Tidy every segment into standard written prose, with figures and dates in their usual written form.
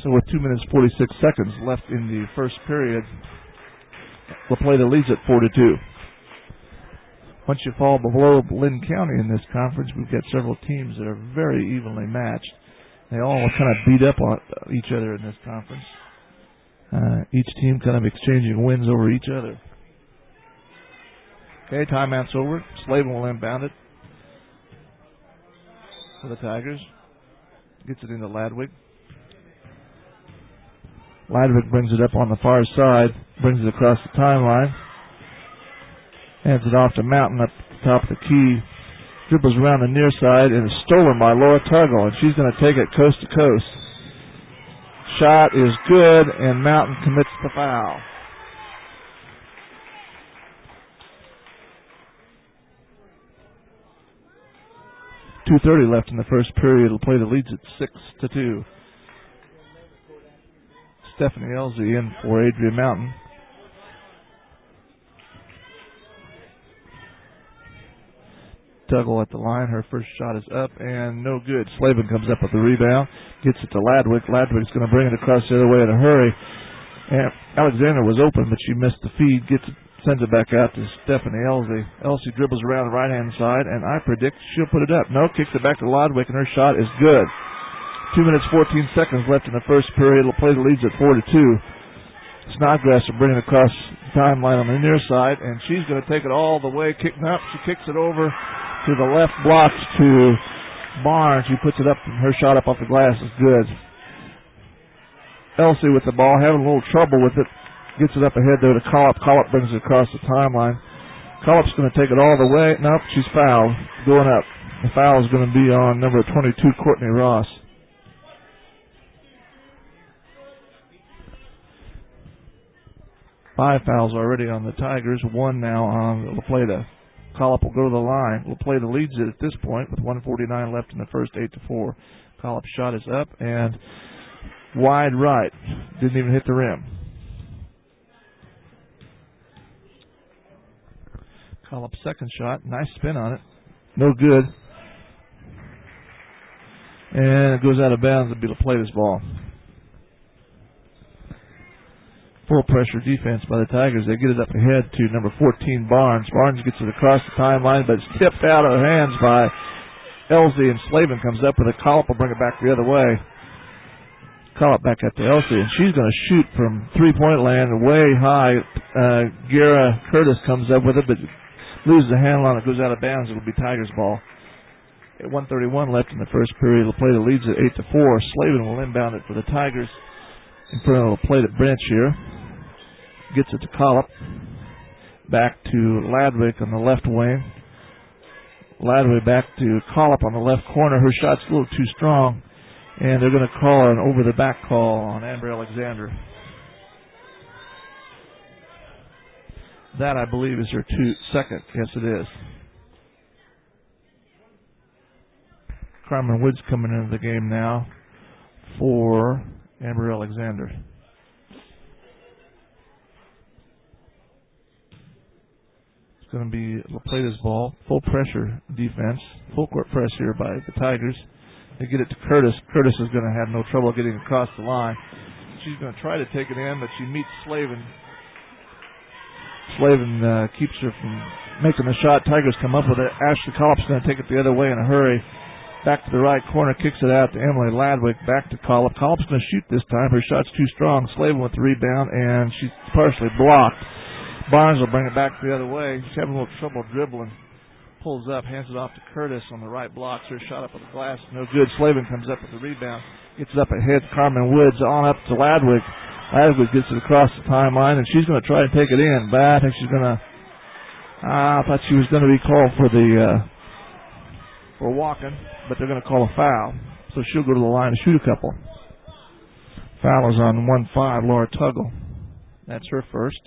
So with 2 minutes 46 seconds left in the first period, La Plata leads at 4-2. Once you fall below Lynn County in this conference, we've got several teams that are very evenly matched. They all kind of beat up on each other in this conference. Each team kind of exchanging wins over each other. Okay, timeout's over. Slavin will inbound it for the Tigers. Gets it into Ladwig. Ladwig brings it up on the far side, brings it across the timeline, hands it off to Mountain up at the top of the key, dribbles around the near side, and is stolen by Laura Tuggle, and she's going to take it coast to coast. Shot is good, and Mountain commits the foul. .2:30 left in the first period. It'll play the leads at 6-2. Stephanie Elsie in for Adria Mountain. Tuggle at the line. Her first shot is up and no good. Slavin comes up with the rebound. Gets it to Ladwig. Ladwig's going to bring it across the other way in a hurry. And Alexander was open, but she missed the feed. Sends it back out to Stephanie Elsie. Elsie dribbles around the right-hand side, and I predict she'll put it up. No, kicks it back to Ladwig, and her shot is good. 2 minutes 14 seconds left in the first period. It'll play the leads at 4-2. Snodgrass will bring it across the timeline on the near side, and she's going to take it all the way, kicking up. She kicks it over to the left block to Barnes. She puts it up, and her shot up off the glass is good. Elsie with the ball, having a little trouble with it. Gets it up ahead there to Collop. Collop brings it across the timeline. Collop's going to take it all the way. Nope, she's fouled. Going up. The foul is going to be on number 22, Courtney Ross. 5 fouls already on the Tigers. 1 now on La Plata. Collop will go to the line. La Plata leads it at this point with 1:49 left in the first, 8-4. Collop's shot is up and wide right. Didn't even hit the rim. Collop's second shot. Nice spin on it. No good. And it goes out of bounds. It'll be La Plata's ball. Full pressure defense by the Tigers. They get it up ahead to number 14, Barnes. Barnes gets it across the timeline, but it's tipped out of their hands by Elsie, and Slavin comes up with a Collop. Will bring it back the other way. Collop back up to Elsie, and she's going to shoot from three-point land way high. Gara Curtis comes up with it, but loses the handle on it. Goes out of bounds. It'll be Tigers' ball. At 1:31 left in the first period. La Plata leads at 8-4. Slavin will inbound it for the Tigers in front of La Plata bench here. Gets it to Collop. Back to Ladwig on the left wing. Ladwig back to Collop on the left corner. Her shot's a little too strong, and they're going to call an over-the-back call on Amber Alexander. That, I believe, is her second. Yes, it is. Carmen Woods coming into the game now for Amber Alexander. It's going to be La Plata's ball. Full pressure defense. Full court press here by the Tigers. They get it to Curtis. Curtis is going to have no trouble getting across the line. She's going to try to take it in, but she meets Slavin. Slavin keeps her from making the shot. Tigers come up with it. Ashley Collop's going to take it the other way in a hurry. Back to the right corner, kicks it out to Emily Ladwig. Back to Collop. Collop's going to shoot this time. Her shot's too strong. Slavin with the rebound, and she's partially blocked. Barnes will bring it back the other way. She's having a little trouble dribbling. Pulls up, hands it off to Curtis on the right block. Her shot up with the glass, no good. Slavin comes up with the rebound. Gets it up ahead. Carmen Woods on up to Ladwig. Ladwig gets it across the timeline, and she's going to try to take it in. But I think she's going to... I thought she was going to be called for walking, but they're going to call a foul. So she'll go to the line to shoot a couple. Foul is on 1-5, Laura Tuggle. That's her first.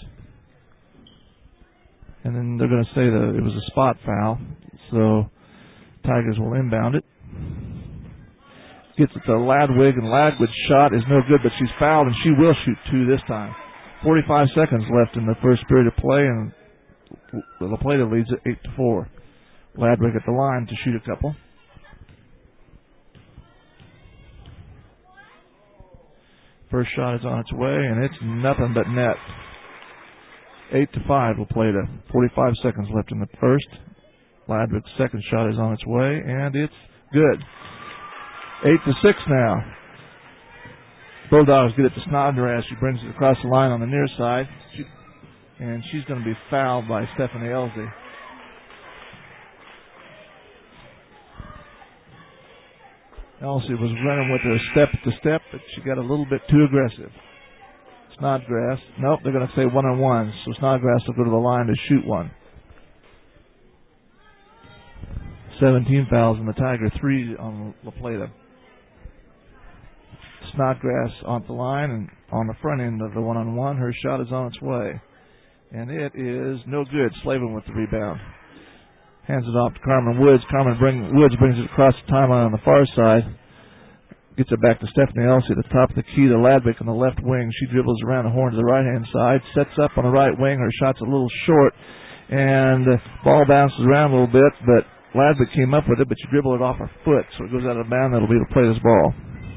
And then they're going to say that it was a spot foul. So Tigers will inbound it. Gets it to Ladwig, and Ladwig's shot is no good, but she's fouled, and she will shoot two this time. 45 seconds left in the first period of play, and La Plata leads it 8-4. Ladwig at the line to shoot a couple. First shot is on its way, and it's nothing but net. 8-5 LaPlata. 45 seconds left in the first. Ladwick's second shot is on its way, and it's good. 8-6 now. Bulldogs get it to Snodgrass. She brings it across the line on the near side, and she's going to be fouled by Stephanie Elsie. Elsie was running with her step-to-step, but she got a little bit too aggressive. Snodgrass. Nope, they're going to say one-on-one, so Snodgrass will go to the line to shoot one. 17 fouls on the Tiger, 3 on LaPlata. Snodgrass on the line and on the front end of the one-on-one. Her shot is on its way, and it is no good. Slavin with the rebound. Hands it off to Carmen Woods. Woods brings it across the timeline on the far side. Gets it back to Stephanie Elsie at the top of the key to Ladwick on the left wing. She dribbles around the horn to the right-hand side. Sets up on the right wing. Her shot's a little short, and the ball bounces around a little bit, but Ladwick came up with it, but she dribbled it off her foot, so it goes out of bounds. That'll be LaPlata's ball.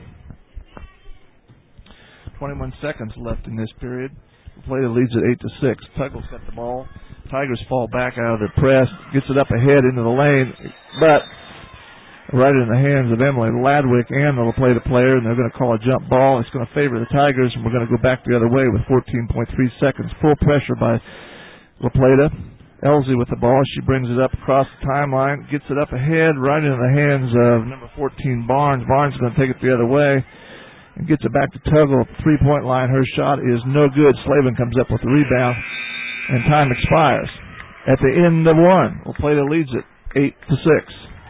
21 seconds left in this period. LaPlata leads at 8-6. Tuggle's got the ball. Tigers fall back out of their press. Gets it up ahead into the lane, but right in the hands of Emily Ladwick and the LaPlata player, and they're going to call a jump ball. It's going to favor the Tigers, and we're going to go back the other way with 14.3 seconds. Full pressure by LaPlata. Elsie with the ball. She brings it up across the timeline, gets it up ahead, right into the hands of number 14, Barnes. Barnes is going to take it the other way and gets it back to Tuggle at the three-point line. Her shot is no good. Slavin comes up with the rebound, and time expires. At the end of one, LaPlata leads it 8-6.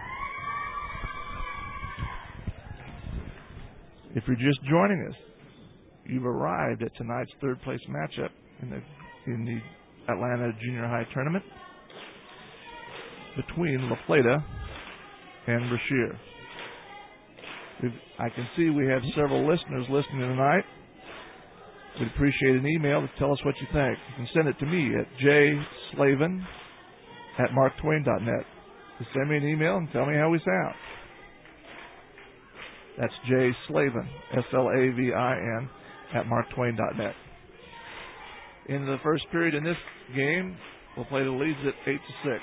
If you're just joining us, you've arrived at tonight's third-place matchup in the Atlanta Junior High Tournament between LaPlata and Brashear. I can see we have several listeners listening tonight. We'd appreciate an email to tell us what you think. You can send it to me at jslavin@marktwain.net. Just send me an email and tell me how we sound. That's jslavin, SLAVIN, @marktwain.net. In the first period in this game, LaPlata leads at 8-6.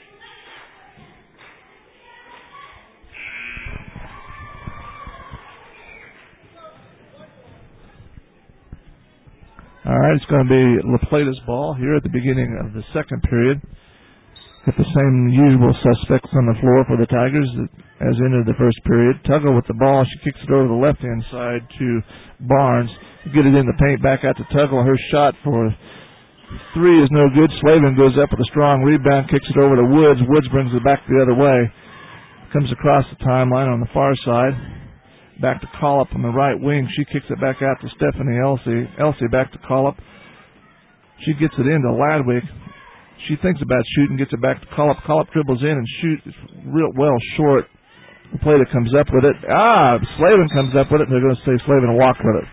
All right, it's going to be LaPlata's ball here at the beginning of the second period. Got the same usual suspects on the floor for the Tigers as entered the first period. Tuggle with the ball. She kicks it over the left-hand side to Barnes. Get it in the paint, back out to Tuggle. Her shot for three is no good. Slavin goes up with a strong rebound, kicks it over to Woods. Woods brings it back the other way. Comes across the timeline on the far side. Back to Collop on the right wing. She kicks it back out to Stephanie Elsie. Elsie back to Collop. She gets it into Ladwick. She thinks about shooting, gets it back to Collop. Collop dribbles in and shoots real well short. LaPlata comes up with it. Slavin comes up with it, and they're going to say Slavin walked with it.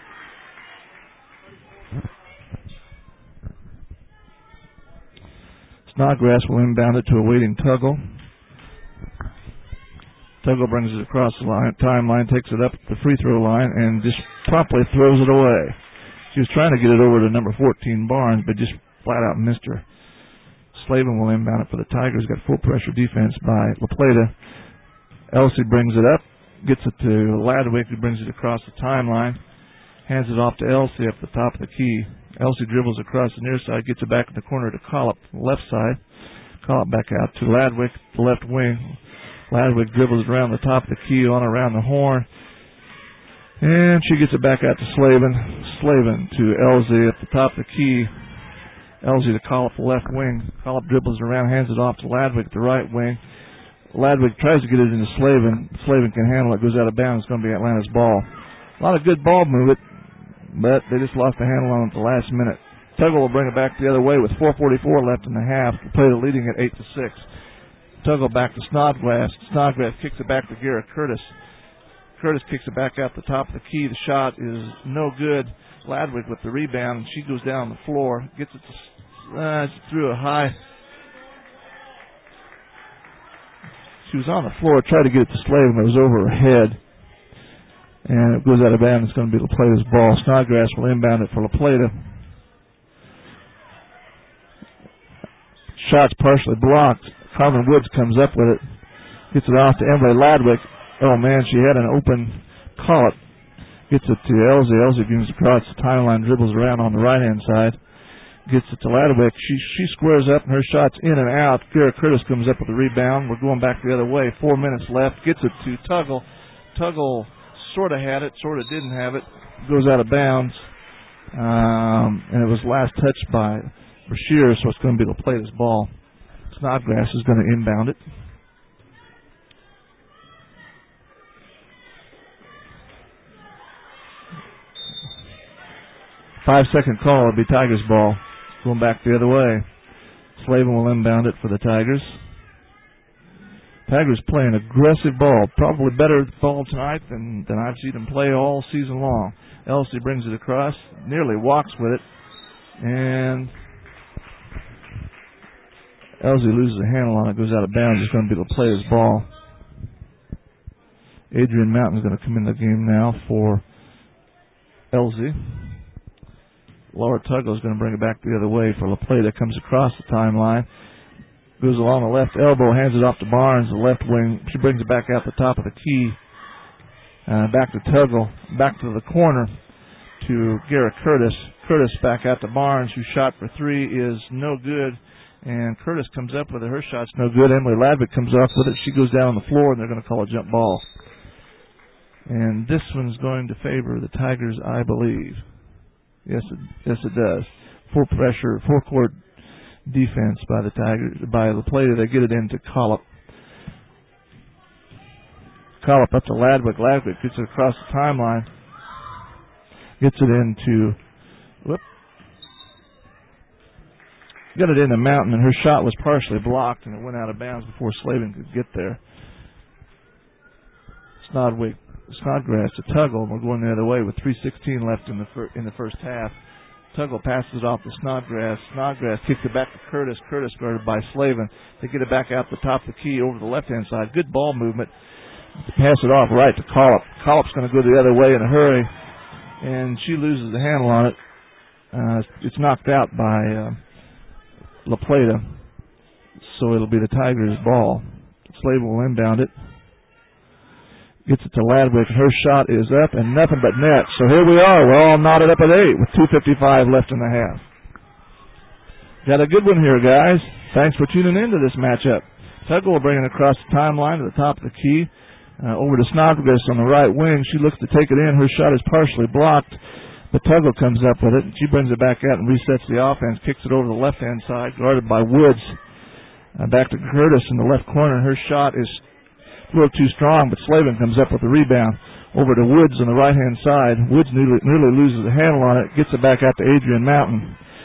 Snodgrass will inbound it to a waiting Tuggle. Tuggle brings it across the timeline, takes it up the free throw line, and just promptly throws it away. She was trying to get it over to number 14, Barnes, but just flat out missed her. Slavin will inbound it for the Tigers. Got full pressure defense by LaPlata. Elsie brings it up, gets it to Ladwick, who brings it across the timeline, hands it off to Elsie up the top of the key. Elsie dribbles across the near side, gets it back in the corner to Collop, left side. Collop back out to Ladwick, the left wing. Ladwick dribbles around the top of the key, on around the horn. And she gets it back out to Slavin. Slavin to Elsie at the top of the key. Elsie to Collop, the left wing. Collop dribbles around, hands it off to Ladwick, the right wing. Ladwick tries to get it into Slavin. Slavin can handle it, goes out of bounds. It's going to be Atlanta's ball. A lot of good ball movement, but they just lost the handle on it at the last minute. Tuggle will bring it back the other way with 4:44 left in the half. LaPlata leading at 8-6. Tuggle back to Snodgrass. Snodgrass kicks it back to Garrett Curtis. Curtis kicks it back out the top of the key. The shot is no good. Ladwick with the rebound, and she goes down the floor. Gets it through a high. She was on the floor, tried to get it to Slavin, but it was over her head. And it goes out of bounds. It's going to be La Plata's ball. Snodgrass will inbound it for La Plata. Shot's partially blocked. Carmen Woods comes up with it. Gets it off to Emily Ladwick. Oh, man, she had an open call-up. Gets it to Elsie. Elsie brings across the timeline, dribbles around on the right-hand side. Gets it to Ladwick. She squares up, and her shot's in and out. Garrett Curtis comes up with the rebound. We're going back the other way. 4 minutes left. Gets it to Tuggle. Tuggle sort of had it, sort of didn't have it. Goes out of bounds. And it was last touched by Brashear, so it's going to be La Plata's ball. Snodgrass is going to inbound it. Five-second call. It'll be Tigers ball. Going back the other way. Slavin will inbound it for the Tigers. Tigers playing aggressive ball. Probably better ball tonight than I've seen them play all season long. Elsie brings it across. Nearly walks with it. And Elsie loses a handle on it. Goes out of bounds. It's going to be La Plata's ball. Adrian Mountain is going to come in the game now for Elsie. Laura Tuggle is going to bring it back the other way for La Plata. Comes across the timeline. Goes along the left elbow. Hands it off to Barnes, the left wing. She brings it back out the top of the key. Back to Tuggle. Back to the corner to Garrett Curtis. Curtis back out to Barnes, who shot for three is no good. And Curtis comes up with it. Her shot's no good. Emily Ladwick comes off with it. She goes down on the floor, and they're going to call a jump ball. And this one's going to favor the Tigers, I believe. Yes, it does. Full pressure, full court defense by the Tigers, by La Plata. They get it into Collop. Collop up to Ladwick. Ladwick gets it across the timeline. Gets it into, got it into Mountain, and her shot was partially blocked, and it went out of bounds before Slavin could get there. Snodgrass to Tuggle. We're going the other way with 3:16 left in the first half. Tuggle passes it off to Snodgrass. Snodgrass kicks it back to Curtis. Curtis guarded by Slavin. They get it back out the top of the key over the left-hand side. Good ball movement. Pass it off right to Collop. Collop's going to go the other way in a hurry, and she loses the handle on it. It's knocked out by La Plata, so it'll be the Tigers' ball. Slavin will inbound it. Gets it to Ladwick. Her shot is up and nothing but net. So here we are. We're all knotted up at 8 with 2:55 left in the half. Got a good one here, guys. Thanks for tuning in to this matchup. Tuggle will bring it across the timeline to the top of the key. Over to Snodgrass on the right wing. She looks to take it in. Her shot is partially blocked. But Tuggle comes up with it, and she brings it back out and resets the offense. Kicks it over the left-hand side, guarded by Woods. Back to Curtis in the left corner. Her shot is a little too strong, but Slavin comes up with the rebound. Over to Woods on the right-hand side. Woods nearly loses the handle on it. Gets it back out to Adrian Mountain.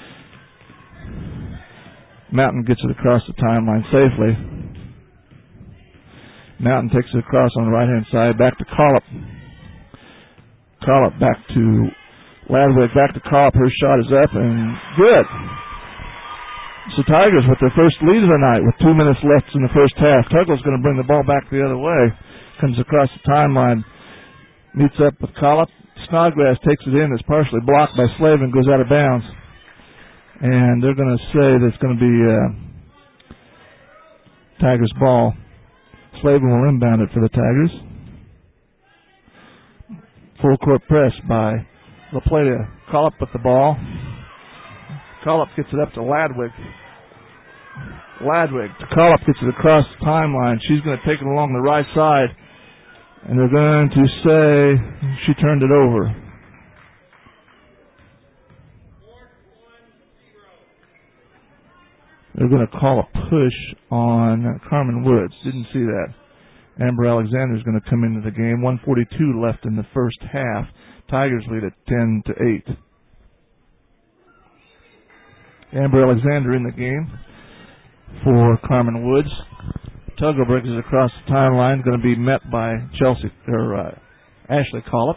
Mountain gets it across the timeline safely. Mountain takes it across on the right-hand side. Back to Collop. Collop back to Ladwick. Back to Collop. Her shot is up and good. So Tigers with their first lead of the night with 2 minutes left in the first half. Tuggle's going to bring the ball back the other way. Comes across the timeline. Meets up with Collop. Snodgrass takes it in. It's partially blocked by Slavin. Goes out of bounds. And they're going to say that it's going to be Tigers ball. Slavin will inbound it for the Tigers. Full court press by La Plata. Collop with the ball. Collop gets it up to Ladwick. Ladwick to Collop, gets it across the timeline. She's going to take it along the right side. And they're going to say she turned it over. They're going to call a push on Carmen Woods. Didn't see that. Amber Alexander is going to come into the game. 1:42 left in the first half. Tigers lead at 10-8. Amber Alexander in the game for Carmen Woods. Tuggle brings it across the timeline. Going to be met by Ashley Collop.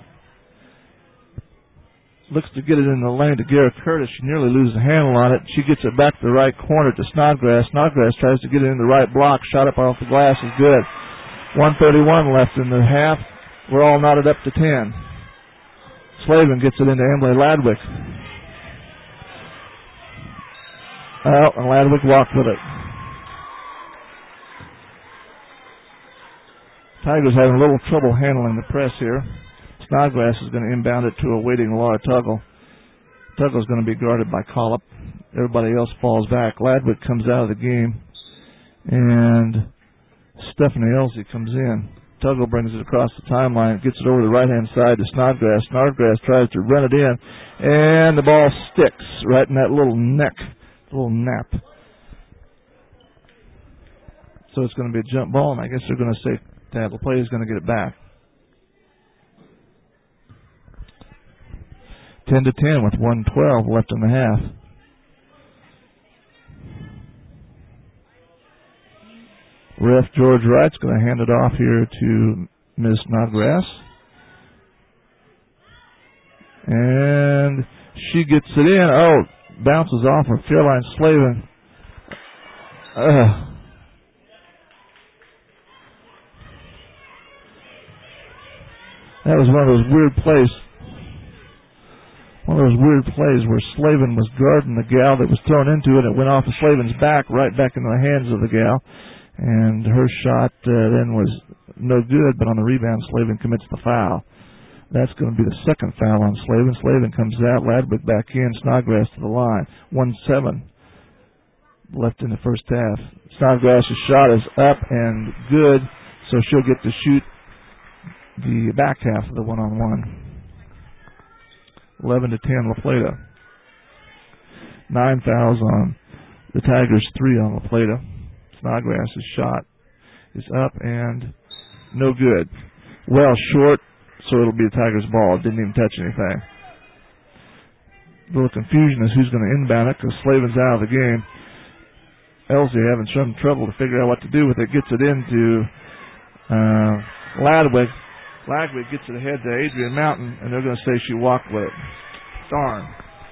Looks to get it in the lane to Garrett Curtis. She nearly loses the handle on it. She gets it back to the right corner to Snodgrass. Snodgrass tries to get it in the right block. Shot up off the glass is good. 1:31 left in the half. We're all knotted up to 10. Slavin gets it into Emily Ladwick. Out, and Ladwick walked with it. Tigers having a little trouble handling the press here. Snodgrass is going to inbound it to a waiting Laura Tuggle. Tuggle's going to be guarded by Collop. Everybody else falls back. Ladwick comes out of the game, and Stephanie Elsey comes in. Tuggle brings it across the timeline, gets it over the right-hand side to Snodgrass. Snodgrass tries to run it in, and the ball sticks right in that little neck, little nap. So it's going to be a jump ball, and I guess they're going to say that LaPlata is going to get it back. 10-10 with 1:12 left in the half. Ref George Wright's going to hand it off here to Ms. Snodgrass. And she gets it in. Oh, bounces off of Caroline Slavin. That was one of those weird plays. One of those weird plays where Slavin was guarding the gal that was thrown into it. It went off of Slavin's back, right back into the hands of the gal. And her shot then was no good, but on the rebound, Slavin commits the foul. That's going to be the second foul on Slavin. Slavin comes out, Ladwick back in, Snodgrass to the line. 1-7 left in the first half. Snodgrass' shot is up and good, so she'll get to shoot the back half of the one-on-one. 11-10 LaPlata. 9 fouls on the Tigers, 3 on LaPlata. Snodgrass' shot is up and no good. Well short, so it'll be the Tigers' ball. It didn't even touch anything. A little confusion as who's going to inbound it because Slavin's out of the game. Elsey having some trouble to figure out what to do with it. Gets it into Ladwick. Ladwick gets it ahead to Adrian Mountain, and they're going to say she walked with it. Darn.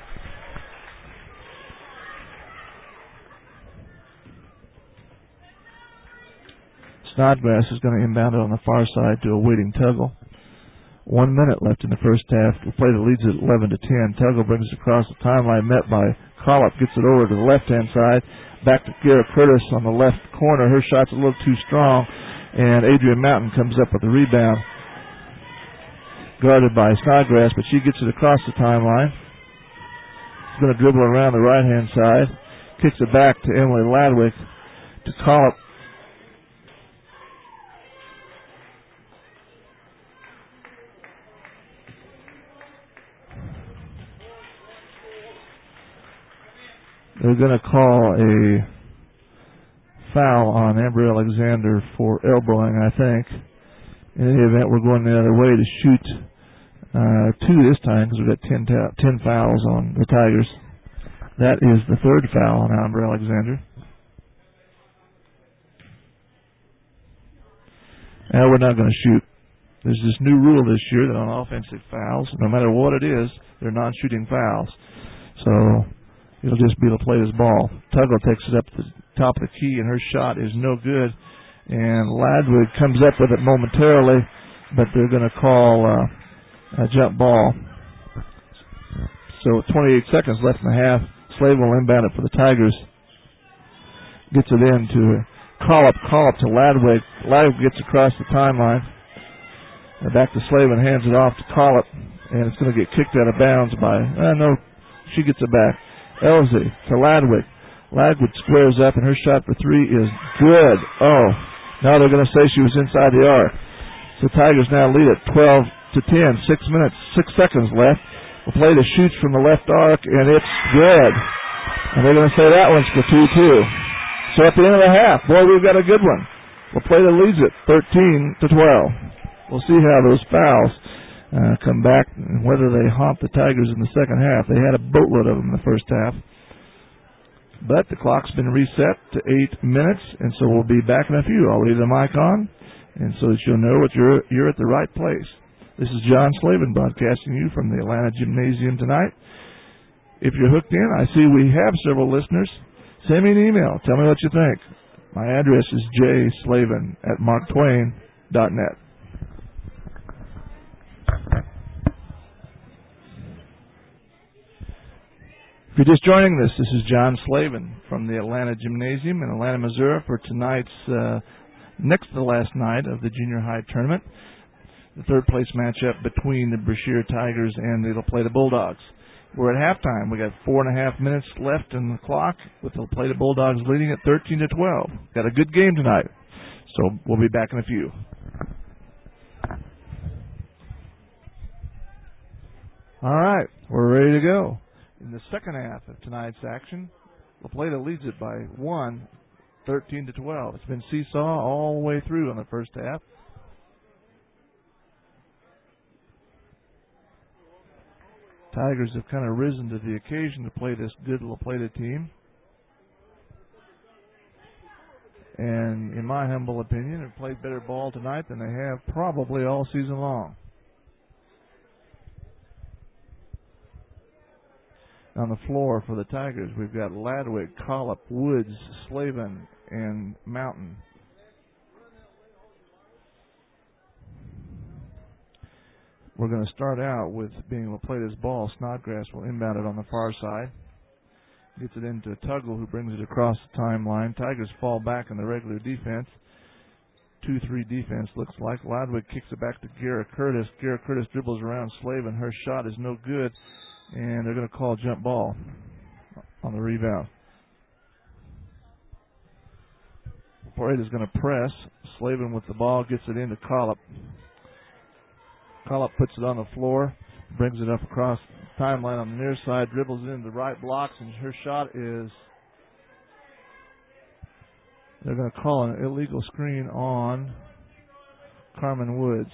Snodgrass is going to inbound it on the far side to a waiting Tuggle. 1 minute left in the first half. LaPlata leads it 11-10. Tuggle brings it across the timeline, met by Collop. Gets it over to the left-hand side. Back to Kara Curtis on the left corner. Her shot's a little too strong, and Adrian Mountain comes up with the rebound. Guarded by Snodgrass, but she gets it across the timeline. She's going to dribble around the right-hand side. Kicks it back to Emily Ladwick to Collop. They're going to call a foul on Amber Alexander for elbowing, I think. In any event, we're going the other way to shoot 2 this time because we've got 10 fouls on the Tigers. That is the third foul on Amber Alexander. Now we're not going to shoot. There's this new rule this year that on offensive fouls, no matter what it is, they're non-shooting fouls. So it'll just be LaPlata's ball. Tuggle takes it up to the top of the key, and her shot is no good. And Ladwick comes up with it momentarily, but they're going to call a jump ball. So 28 seconds left in the half. Slavin will inbound it for the Tigers. Gets it in to Collop to Ladwick. Ladwick gets across the timeline. And back to Slavin, hands it off to Collop, and it's going to get kicked out of bounds by, no, she gets it back. Elsey to Ladwick. Ladwick squares up, and her shot for 3 is good. Oh, now they're going to say she was inside the arc. So Tigers now lead at 12-10. 6 minutes, 6 seconds left. LaPlata shoots from the left arc, and it's good. And they're going to say that one's for 2-2. So at the end of the half, boy, we've got a good one. LaPlata leads it 13-12. We'll see how those fouls come back and whether they haunt the Tigers in the second half. They had a boatload of them in the first half. But the clock's been reset to 8 minutes, and so we'll be back in a few. I'll leave the mic on, and so that you'll know that you're at the right place. This is John Slavin broadcasting you from the Atlanta Gymnasium tonight. If you're hooked in, I see we have several listeners. Send me an email. Tell me what you think. My address is jslavin@marktwain.net. If you're just joining us, this is John Slavin from the Atlanta Gymnasium in Atlanta, Missouri for tonight's next to the last night of the junior high tournament, the third place matchup between the Brashear Tigers and the La Plata Bulldogs. We're at halftime. We got 4.5 minutes left in the clock with the La Plata Bulldogs leading at 13-12. Got a good game tonight, so we'll be back in a few. All right, we're ready to go. In the second half of tonight's action, La Plata leads it by 1, 13-12. It's been seesaw all the way through on the first half. Tigers have kind of risen to the occasion to play this good La Plata team. And in my humble opinion, have played better ball tonight than they have probably all season long. On the floor for the Tigers, we've got Ladwick, Collop, Woods, Slavin, and Mountain. We're going to start out with being La Plata's ball. Snodgrass will inbound it on the far side. Gets it into Tuggle, who brings it across the timeline. Tigers fall back in the regular defense. 2-3 defense looks like. Ladwick kicks it back to Garrett Curtis. Garrett Curtis dribbles around Slavin. Her shot is no good. And they're going to call jump ball on the rebound. Parade is going to press. Slavin with the ball gets it into Collop. Collop puts it on the floor, brings it up across the timeline on the near side, dribbles it into the right blocks, and her shot is, they're going to call an illegal screen on Carmen Woods.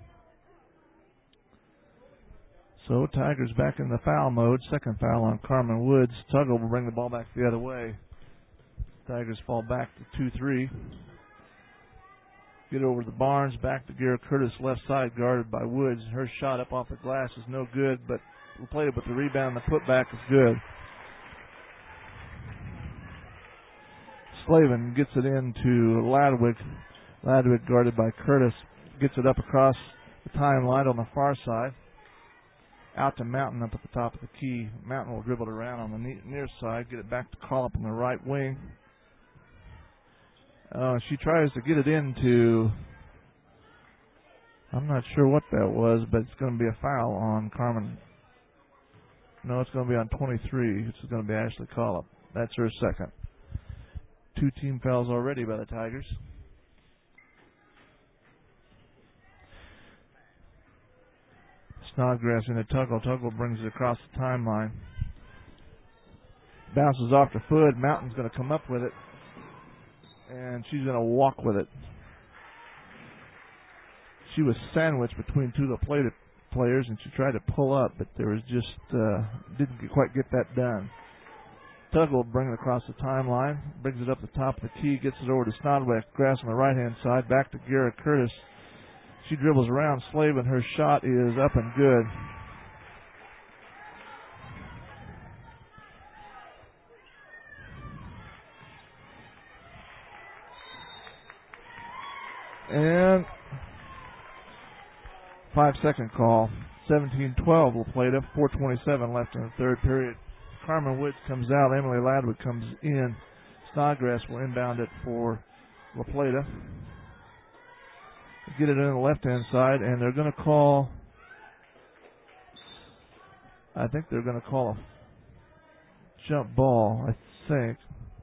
So Tigers back in the foul mode. Second foul on Carmen Woods. Tuggle will bring the ball back the other way. Tigers fall back to 2-3. Get over to Barnes. Back to Garrett Curtis, left side, guarded by Woods. Her shot up off the glass is no good, but we played it with the rebound. The putback is good. Slavin gets it into Ladwick. Ladwick guarded by Curtis. Gets it up across the timeline on the far side. Out to Mountain up at the top of the key. Mountain will dribble it around on the near side, get it back to Collop on the right wing. She tries to get it into, I'm not sure what that was, but it's going to be a foul on Carmen. No, it's going to be on 23. It's going to be Ashley Collop. That's her second. 2 team fouls already by the Tigers. Snodgrass into Tuggle. Tuggle brings it across the timeline. Bounces off her foot. Mountain's going to come up with it. And she's going to walk with it. She was sandwiched between two of the players, and she tried to pull up, but there was just didn't quite get that done. Tuggle will bring it across the timeline. Brings it up the top of the key. Gets it over to Snodgrass. Grass on the right-hand side. Back to Garrett Curtis. She dribbles around Slavin. Her shot is up and good. And 5-second call. 17-12 will play it up. 4:27 left in the third period. Carmen Woods comes out. Emily Ladwick comes in. Snodgrass will inbound it for La Plata. Get it in the left-hand side, and they're going to call, I think they're going to call a jump ball, I think.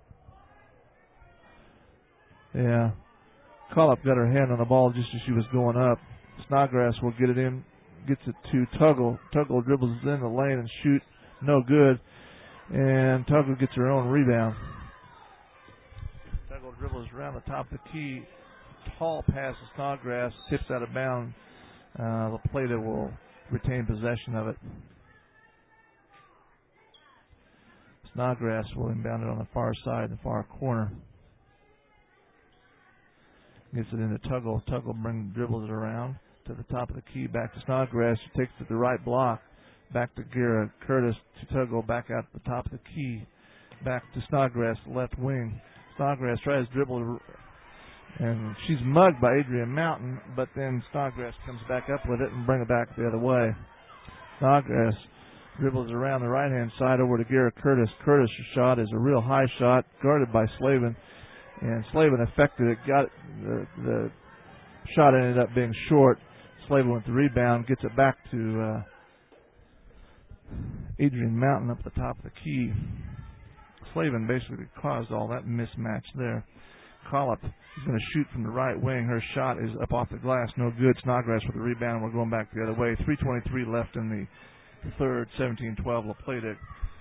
Yeah. Collop got her hand on the ball just as she was going up. Snodgrass will get it in, gets it to Tuggle. Tuggle dribbles it in the lane and shoot, no good. And Tuggle gets her own rebound. Tuggle dribbles around the top of the key. Tall pass to Snodgrass, tips out of bounds. La Plata will retain possession of it. Snodgrass will inbound it on the far side, the far corner. Gets it into Tuggle. Tuggle dribbles it around to the top of the key, back to Snodgrass. She takes it to the right block. Back to Garrett Curtis to Tuggle, back out the top of the key. Back to Snodgrass, left wing. Snodgrass tries to dribble, and she's mugged by Adrian Mountain, but then Snodgrass comes back up with it and bring it back the other way. Snodgrass Dribbles around the right-hand side over to Garrett Curtis. Curtis' shot is a real high shot, guarded by Slavin. And Slavin affected it. Got it. The shot ended up being short. Slavin with the rebound, gets it back to Adrian Mountain up at the top of the key. Slavin basically caused all that mismatch there. Collop is going to shoot from the right wing. Her shot is up off the glass. No good. Snodgrass with the rebound. We're going back the other way. 3:23 left in the third. 17-12. La Plata.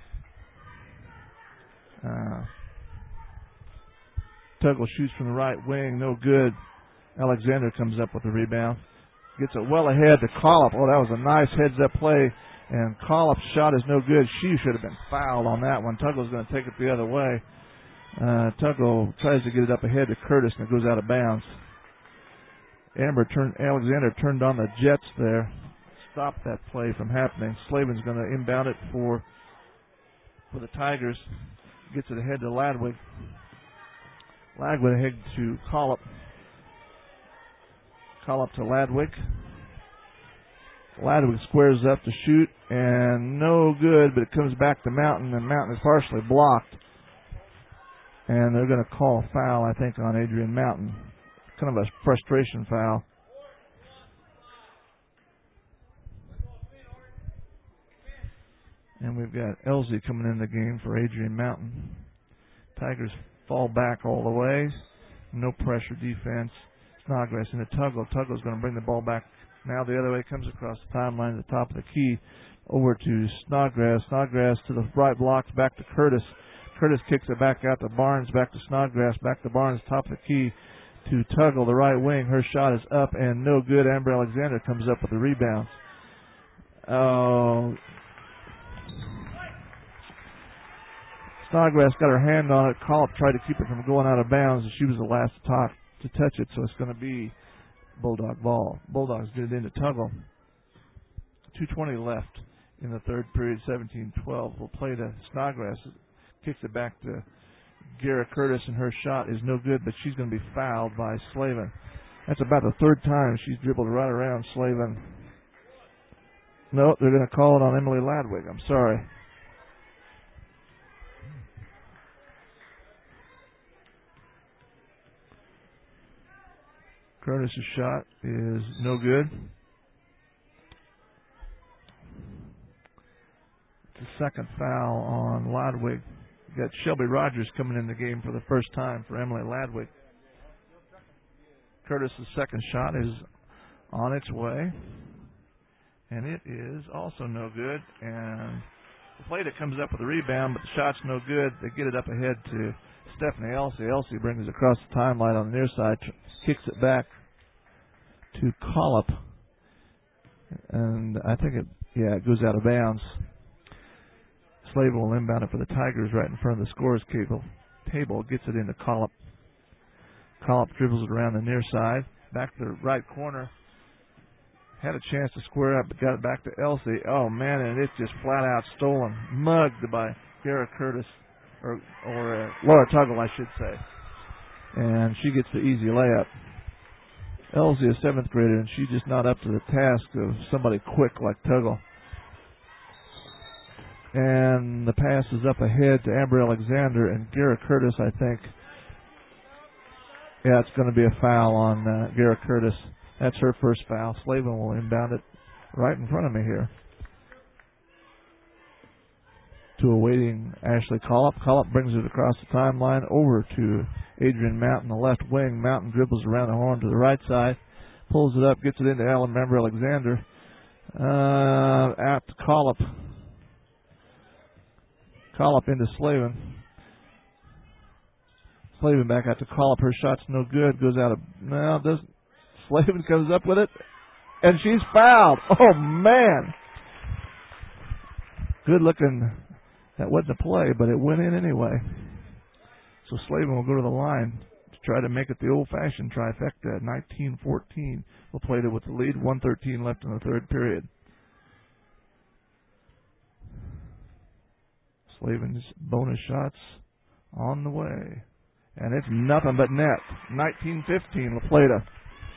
Tuggle shoots from the right wing. No good. Alexander comes up with the rebound. Gets it well ahead to Collop. Oh, that was a nice heads-up play. And Collop's shot is no good. She should have been fouled on that one. Tuggle's going to take it the other way. Tuggle tries to get it up ahead to Curtis, and it goes out of bounds. Alexander turned on the jets there. Stopped that play from happening. Slavin's going to inbound it for the Tigers. Gets it ahead to Ladwig. Ladwig ahead to Collop. Collop to Ladwig. Ladwig squares up to shoot, and no good, but it comes back to Mountain, and Mountain is partially blocked. And they're going to call a foul, I think, on Adrian Mountain. Kind of a frustration foul. And we've got Elsie coming in the game for Adrian Mountain. Tigers fall back all the way. No pressure defense. Snodgrass into Tuggle. Tuggle's going to bring the ball back now the other way. Comes across the timeline at the top of the key. Over to Snodgrass. Snodgrass to the right blocks. Back to Curtis. Curtis kicks it back out to Barnes. Back to Snodgrass. Back to Barnes. Top of the key to Tuggle, the right wing. Her shot is up and no good. Amber Alexander comes up with the rebound. Snodgrass got her hand on it. Collop tried to keep it from going out of bounds, and she was the last to touch it, so it's going to be Bulldog ball. Bulldogs get it into Tuggle. 2:20 left in the third period, 17-12. We'll play to Snodgrass. Kicks it back to Garrett Curtis, and her shot is no good, but she's going to be fouled by Slavin. That's about the third time she's dribbled right around Slavin. No, they're going to call it on Emily Ladwig. I'm sorry. Curtis' shot is no good. It's the second foul on Ladwig. We've got Shelby Rogers coming in the game for the first time for Emily Ladwig. Curtis' second shot is on its way, and it is also no good. And the Plata comes up with a rebound, but the shot's no good. They get it up ahead to Stephanie Elsie. Elsie brings it across the timeline on the near side, kicks it back to Collop, and I think it goes out of bounds. Slavin will inbound it for the Tigers right in front of the scorer's table. Gets it into Collop. Collop dribbles it around the near side, back to the right corner. Had a chance to square up, but got it back to Elsie. Oh man, and it's just flat out stolen, mugged by Garrett Curtis, or Laura Tuggle, I should say. And she gets the easy layup. Elsie is a seventh grader, and she's just not up to the task of somebody quick like Tuggle. And the pass is up ahead to Amber Alexander, and Garrett Curtis, I think. Yeah, it's going to be a foul on Garrett Curtis. That's her first foul. Slavin will inbound it right in front of me here to awaiting Ashley Collop. Collop brings it across the timeline over to Adrian Mountain, the left wing. Mountain dribbles around the horn to the right side, pulls it up, gets it into Amber Alexander. Out to Collop. Collop into Slavin. Slavin back out to Collop. Her shot's no good. Goes out of... No, doesn't. Slavin comes up with it, and she's fouled. Oh, man. Good looking. That wasn't a play, but it went in anyway. So Slavin will go to the line to try to make it the old-fashioned trifecta. 19-14. We'll play it with the lead. 1:13 left in the third period. Slavin's bonus shots on the way. And it's nothing but net. 19-15, La Plata.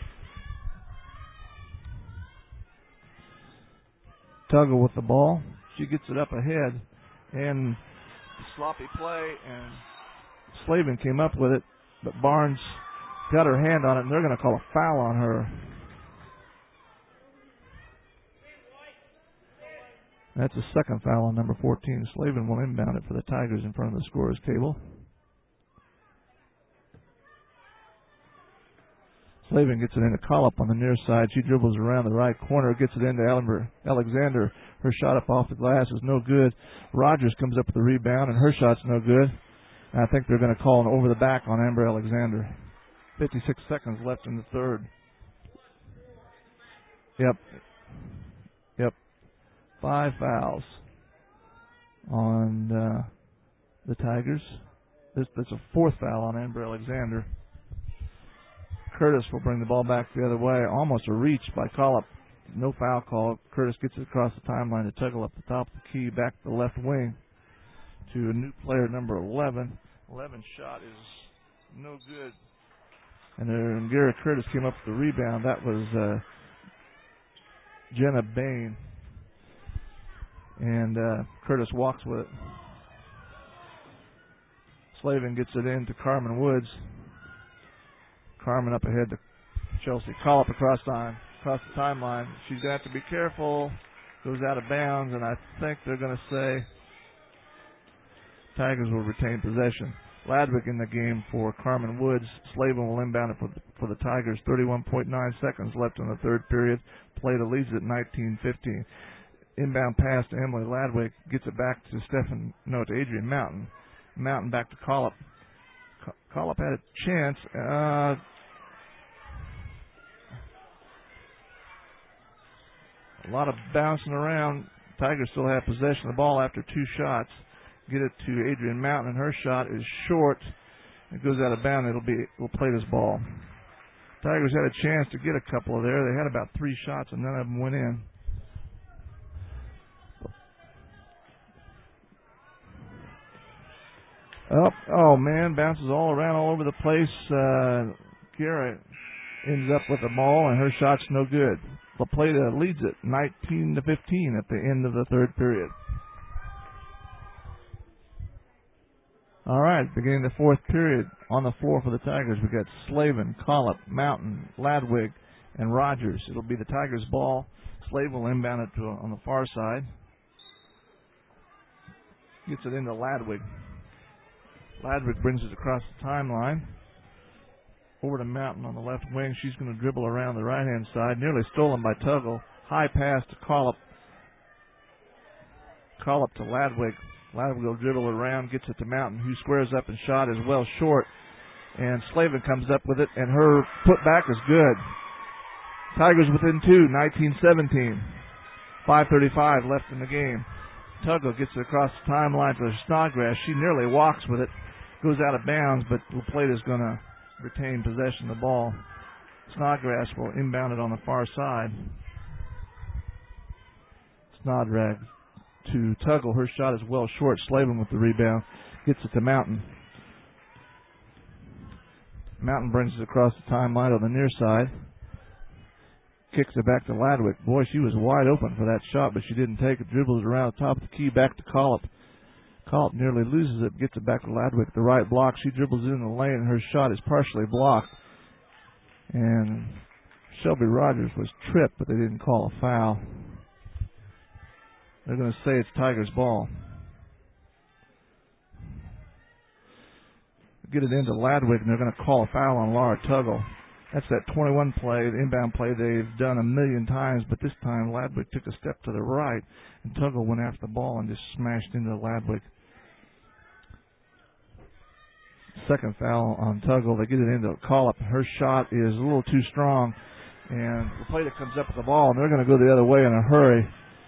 Tuggle with the ball. She gets it up ahead, and sloppy play, and Slavin came up with it, but Barnes got her hand on it, and they're going to call a foul on her. That's a second foul on number 14. Slavin will inbound it for the Tigers in front of the scorer's table. Slavin gets it into Collop on the near side. She dribbles around the right corner, gets it into Alexander. Her shot up off the glass is no good. Rogers comes up with the rebound, and her shot's no good. And I think they're going to call an over the back on Amber Alexander. 56 seconds left in the third. Yep. 5 fouls on the Tigers. That's a fourth foul on Amber Alexander. Curtis will bring the ball back the other way. Almost a reach by Collop. No foul call. Curtis gets it across the timeline to Tuggle up the top of the key, back to the left wing to a new player, number 11. 11's shot is no good. And Garrett Curtis came up with the rebound. That was Jenna Bain. And Curtis walks with it. Slavin gets it in to Carmen Woods. Carmen up ahead to Chelsea. Collop across the timeline. She's going to have to be careful. Goes out of bounds, and I think they're going to say Tigers will retain possession. Ladwick in the game for Carmen Woods. Slavin will inbound it for the Tigers. 31.9 seconds left in the third period. Plata leads it 19-15. Inbound pass to Emily Ladwick. Gets it back to to Adrian Mountain. Mountain back to Collop. Collop had a chance. A lot of bouncing around. Tigers still have possession of the ball after 2 shots. Get it to Adrian Mountain, and her shot is short. It goes out of bounds. We'll play this ball. Tigers had a chance to get a couple of there. They had about 3 shots, and none of them went in. Oh man, bounces all around all over the place. Kira ends up with the ball, and her shot's no good. La Plata leads it 19-15 at the end of the third period. All right, beginning the fourth period, on the floor for the Tigers, we got Slavin, Collop, Mountain, Ladwig, and Rogers. It'll be the Tigers' ball. Slavin will inbound it on the far side. Gets it into Ladwig. Ladwig brings it across the timeline. Over to Mountain on the left wing. She's going to dribble around the right-hand side. Nearly stolen by Tuggle. High pass to Collop. Collop to Ladwig. Ladwig will dribble around, gets it to Mountain, who squares up and shot is well short. And Slavin comes up with it, and her putback is good. Tigers within 2, 19-17. 5:35 left in the game. Tuggle gets it across the timeline to Snodgrass. She nearly walks with it. Goes out of bounds, but La Plata's going to retain possession of the ball. Snodgrass will inbound it on the far side. Snodgrass to Tuggle. Her shot is well short. Slavin with the rebound. Gets it to Mountain. Mountain brings it across the timeline on the near side. Kicks it back to Ladwick. Boy, she was wide open for that shot, but she didn't take it. Dribbles around the top of the key back to Collop. Collop nearly loses it. Gets it back to Ladwick. The right block. She dribbles in the lane, and her shot is partially blocked. And Shelby Rogers was tripped, but they didn't call a foul. They're going to say it's Tigers' ball. Get it into Ladwick, and they're going to call a foul on Laura Tuggle. That's that 21 play, the inbound play they've done a million times, but this time Ladwick took a step to the right, and Tuggle went after the ball and just smashed into Ladwick. Second foul on Tuggle. They get it into Collop. Her shot is a little too strong, and La Plata comes up with the ball, and they're going to go the other way in a hurry.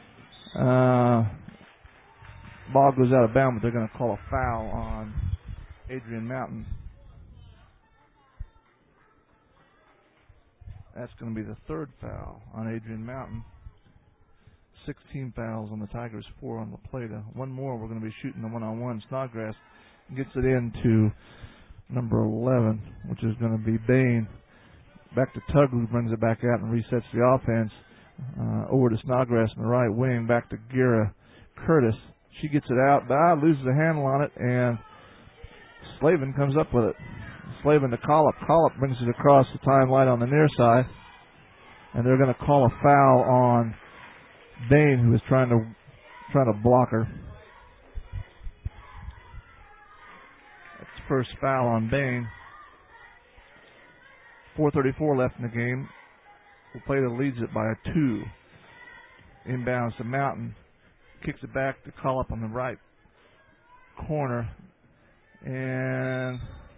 Ball goes out of bounds, but they're going to call a foul on Adrian Mountain. That's going to be the third foul on Adrian Mountain. 16 fouls on the Tigers, 4 on La Plata. One more, we're going to be shooting the one-on-one. Snodgrass gets it into number 11, which is going to be Bain. Back to Tuggle, who brings it back out and resets the offense. Over to Snodgrass in the right wing. Back to Gira. Curtis. She gets it out, but loses a handle on it, and Slavin comes up with it. Slavin to Collop. Collop brings it across the timeline on the near side, and they're going to call a foul on Bain, who was trying to block her. That's the first foul on Bain. 4:34 left in the game. LaPlata leads it by a 2. Inbounds to Mountain. Kicks it back to Collop on the right corner. And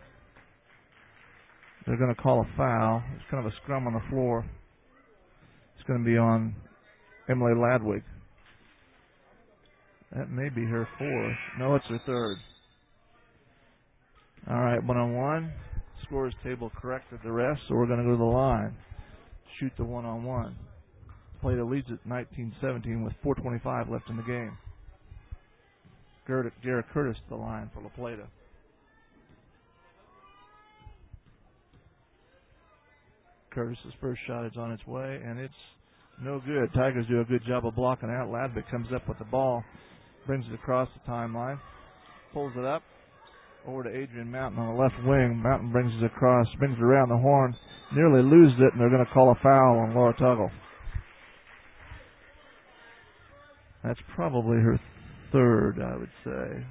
they're going to call a foul. It's kind of a scrum on the floor. It's going to be on Emily Ladwig. That may be her 4th. No, it's her 3rd. All right, 1-on-1. Scores table corrected the rest, so we're going to go to the line. Shoot the 1-on-1. LaPlata leads it 19-17 with 4:25 left in the game. Garrett Curtis to the line for LaPlata. Curtis's first shot is on its way, and it's no good. Tigers do a good job of blocking out. Ladvik comes up with the ball, brings it across the timeline, pulls it up over to Adrian Mountain on the left wing. Mountain brings it across, brings it around the horn, nearly loses it, and they're going to call a foul on Laura Tuggle. That's probably her 3rd, I would say.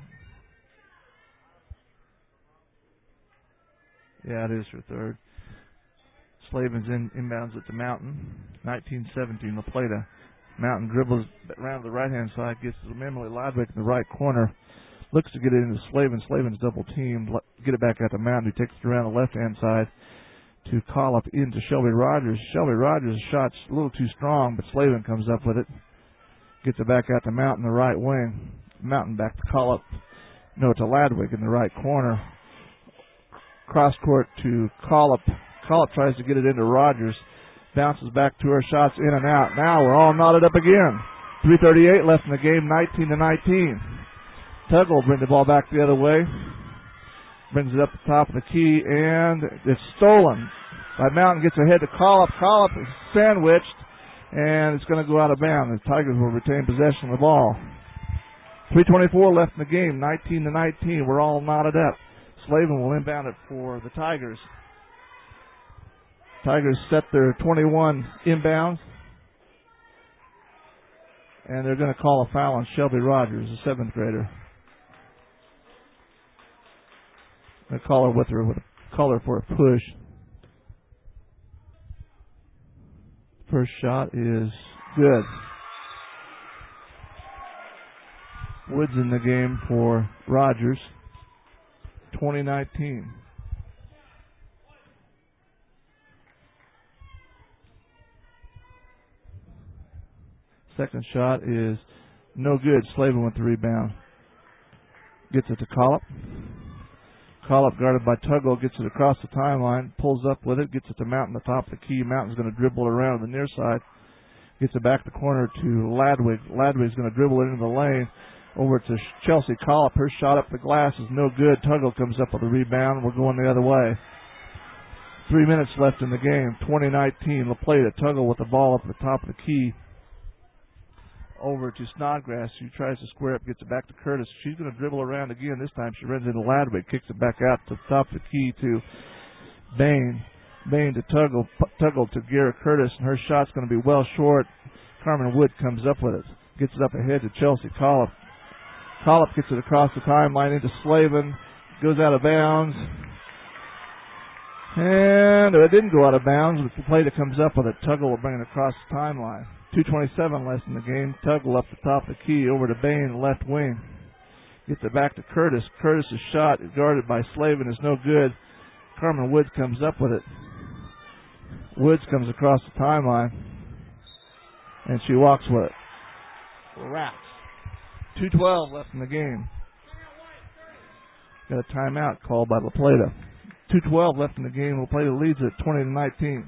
Yeah, it is her 3rd. Slavin's inbounds it to Mountain. 19-17, LaPlata. Mountain dribbles around to the right-hand side, gets to Emily Ladwig in the right corner. Looks to get it into Slavin. Slavin's double-teamed. Get it back out to Mountain, who takes it around the left-hand side to Collop into Shelby Rogers. Shelby Rogers' shot's a little too strong, but Slavin comes up with it. Gets it back out to Mountain, the right wing. Mountain back to Collop. No, to Ladwig in the right corner. Cross court to Collop. Collop tries to get it into Rogers. Bounces back to her. Shots in and out. Now we're all knotted up again. 3:38 left in the game. 19-19. Tuggle will bring the ball back the other way. Brings it up the top of the key, and it's stolen by Mountain. Gets ahead to Collop. Collop is sandwiched, and it's going to go out of bounds. The Tigers will retain possession of the ball. 3:24 left in the game. 19-19. We're all knotted up. Slavin will inbound it for the Tigers. Tigers set their 21 inbounds, and they're going to call a foul on Shelby Rogers, a 7th grader. They call her for a push. First shot is good. Woods in the game for Rogers. 20-19. Second shot is no good. Slavin with the rebound. Gets it to Collop. Collop guarded by Tuggle, gets it across the timeline, pulls up with it, gets it to Mountain, the top of the key. Mountain's going to dribble it around the near side. Gets it back the corner to Ladwig. Ladwig's going to dribble it into the lane. Over to Chelsea Collop. Her shot up the glass is no good. Tuggle comes up with a rebound. We're going the other way. 3 minutes left in the game. 20-19. LaPlata. Tuggle with the ball up at the top of the key. Over to Snodgrass, who tries to square up, gets it back to Curtis. She's going to dribble around again. This time she runs into Ladwig, kicks it back out to the top of the key to Bain. Bain to Tuggle. Tuggle to Garrett Curtis, and her shot's going to be well short. Carmen Wood comes up with it. Gets it up ahead to Chelsea Collop. Collop gets it across the timeline into Slavin. Goes out of bounds. And it didn't go out of bounds, but LaPlata comes up with it. Tuggle will bring it across the timeline. 2:27 left in the game. Tuggle up the top of the key over to Bain, left wing. Gets it back to Curtis. Curtis's shot is guarded by Slavin, is no good. Carmen Woods comes up with it. Woods comes across the timeline, and she walks with it. Wraps. 2:12 left in the game. Got a timeout called by LaPlata. 2:12 left in the game. LaPlata leads it 20-19.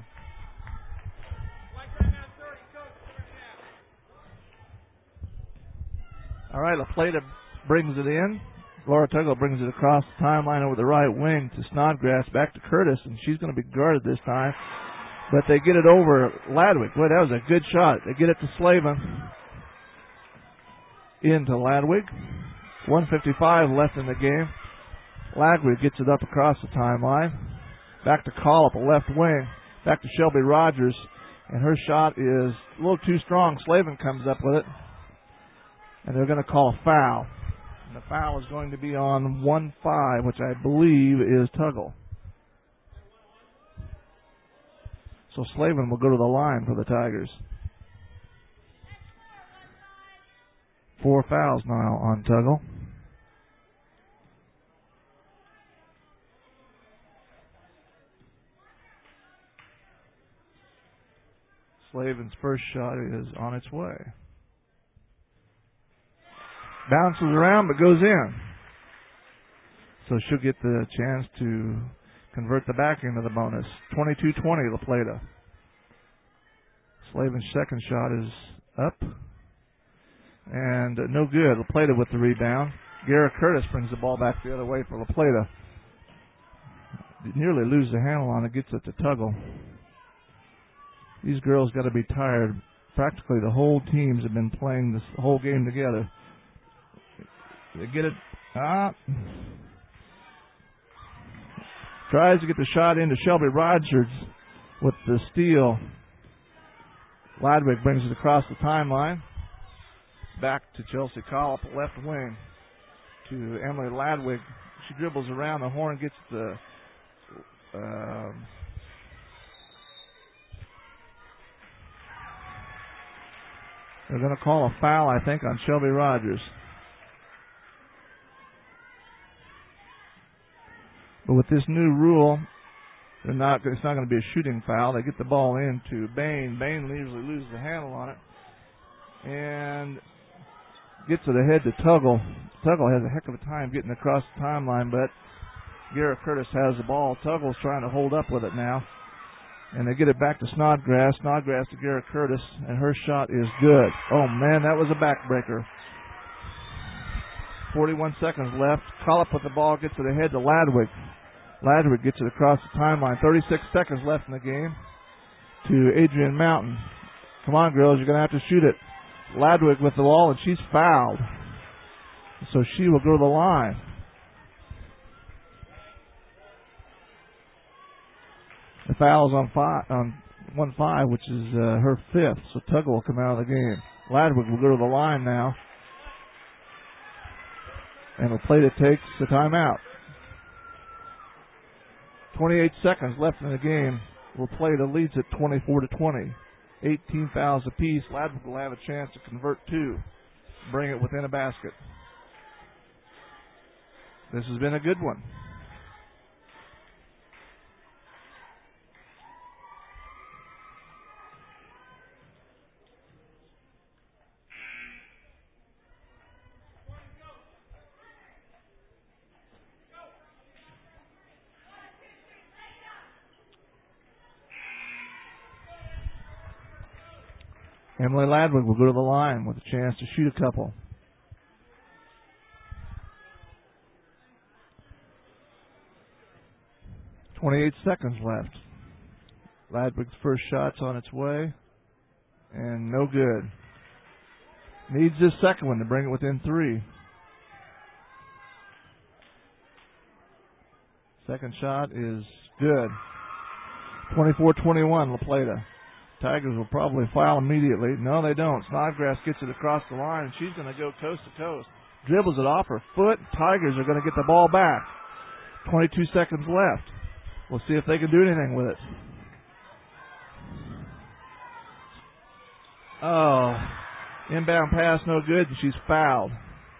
All right, LaPlata brings it in. Laura Tuggle brings it across the timeline over the right wing to Snodgrass, back to Curtis, and she's going to be guarded this time. But they get it over Ladwig. Boy, that was a good shot. They get it to Slavin. into Ladwig. 1:55 left in the game. Ladwig gets it up across the timeline. Back to Collop, a left wing. Back to Shelby Rogers. And her shot is a little too strong. Slavin comes up with it. And they're going to call a foul. And the foul is going to be on 1-5, which I believe is Tuggle. So Slavin will go to the line for the Tigers. 4 fouls now on Tuggle. Slavin's first shot is on its way. Bounces around but goes in. So she'll get the chance to convert the back end of the bonus. 22-20, La Plata. Slavin's second shot is up. And no good. La Plata with the rebound. Garrett Curtis brings the ball back the other way for La Plata. Nearly lose the handle on it. Gets it to Tuggle. These girls got to be tired. Practically the whole teams have been playing this whole game together. They get it. Tries to get the shot into Shelby Rogers with the steal. Ladwig brings it across the timeline. Back to Chelsea Collop, left wing. To Emily Ladwig. She dribbles around the horn, gets the... they're going to call a foul, I think, on Shelby Rogers. But with this new rule, it's not going to be a shooting foul. They get the ball into Bain. Bain usually loses the handle on it. And gets it ahead to Tuggle. Tuggle has a heck of a time getting across the timeline, but Garrett Curtis has the ball. Tuggle's trying to hold up with it now. And they get it back to Snodgrass. Snodgrass to Garrett Curtis, and her shot is good. Oh, man, that was a backbreaker. 41 seconds left. Collop with the ball, gets it ahead to Ladwig. Ladwig gets it across the timeline. 36 seconds left in the game to Adrian Mountain. Come on, girls, you're going to have to shoot it. Ladwig with the ball, and she's fouled. So she will go to the line. The foul's on 1-5, which is her fifth. So Tuggle will come out of the game. Ladwig will go to the line now. And La Plata takes the timeout. 28 seconds left in the game. La Plata leads at 24-20. 18 fouls apiece. Ladwig will have a chance to convert two. Bring it within a basket. This has been a good one. Emily Ladwig will go to the line with a chance to shoot a couple. .28 seconds left. Ladwig's first shot's on its way, and no good. Needs this second one to bring it within three. Second shot is good. 24-21, La Plata. Tigers will probably foul immediately. No, they don't. Snodgrass gets it across the line, and she's going to go coast to coast. Dribbles it off her foot. Tigers are going to get the ball back. 22 seconds left. We'll see if they can do anything with it. Oh, inbound pass, no good, and she's fouled.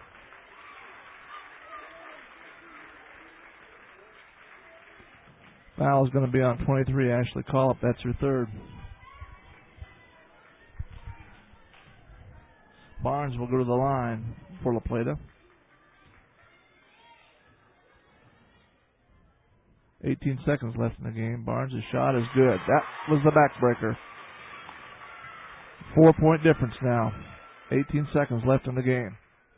Foul is going to be on 23, Ashley Collop. That's her third. Barnes will go to the line for La Plata. 18 seconds left in the game. Barnes' shot is good. That was the backbreaker. 4-point difference now. 18 seconds left in the game.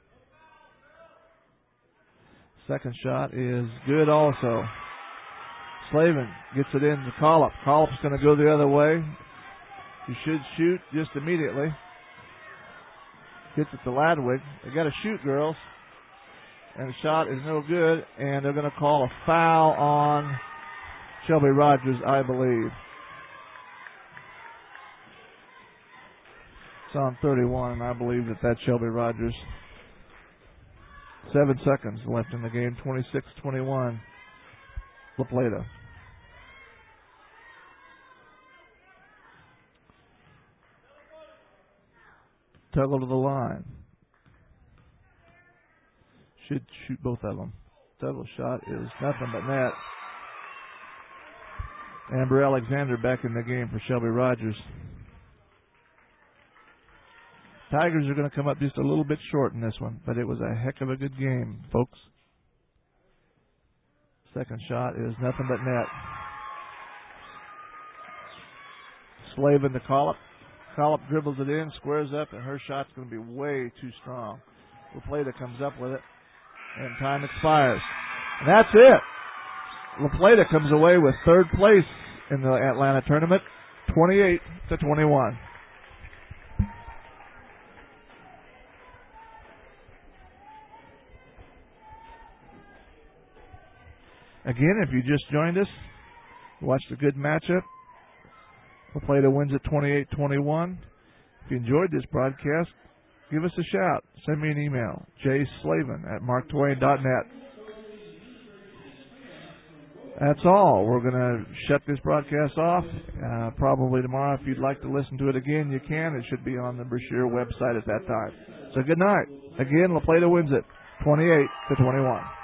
Second shot is good also. Slavin gets it into Collop. Collop's going to go the other way. He should shoot just immediately. Gets it to Ladwig. They got to shoot, girls. And the shot is no good, and they're going to call a foul on Shelby Rogers, I believe. It's on 31, and I believe that that's Shelby Rogers. 7 seconds left in the game, 26-21. La Plata. Tuggle to the line. Should shoot both of them. Tuggle shot is nothing but net. Amber Alexander back in the game for Shelby Rogers. Tigers are going to come up just a little bit short in this one, but it was a heck of a good game, folks. Second shot is nothing but net. Slavin to Collop. Collop dribbles it in, squares up, and her shot's going to be way too strong. La Plata comes up with it, and time expires. And that's it. La Plata comes away with third place in the Atlanta tournament, 28-21. Again, if you just joined us, watched a good matchup. La Plata wins at 28-21. If you enjoyed this broadcast, give us a shout. Send me an email, jslavin@marktwain.net. That's all. We're going to shut this broadcast off. Probably tomorrow, if you'd like to listen to it again, you can. It should be on the Brashear website at that time. So good night. Again, La Plata wins it, 28-21.